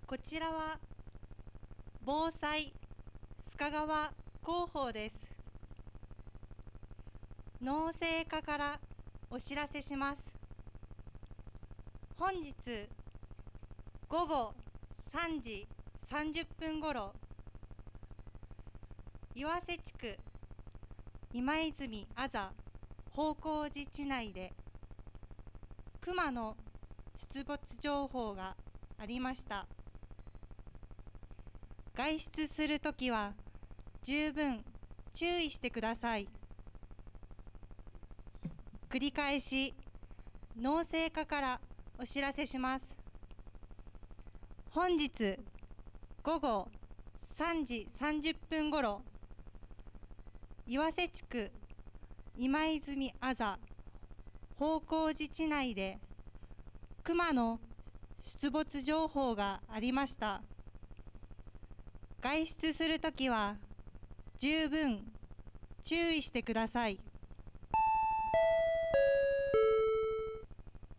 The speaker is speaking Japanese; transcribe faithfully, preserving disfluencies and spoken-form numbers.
こちらは防災須賀川広報です。農政課からお知らせします。本日午後さんじさんじゅっぷんごろ、岩瀬地区今泉あざ方向寺地内で熊の出没情報がありました。外出するときは十分注意してください。繰り返し農政課からお知らせします。本日午後さんじさんじゅっぷんごろ、岩瀬地区今泉あざ方向寺地内で熊の出没情報がありました。外出するときは十分注意してください。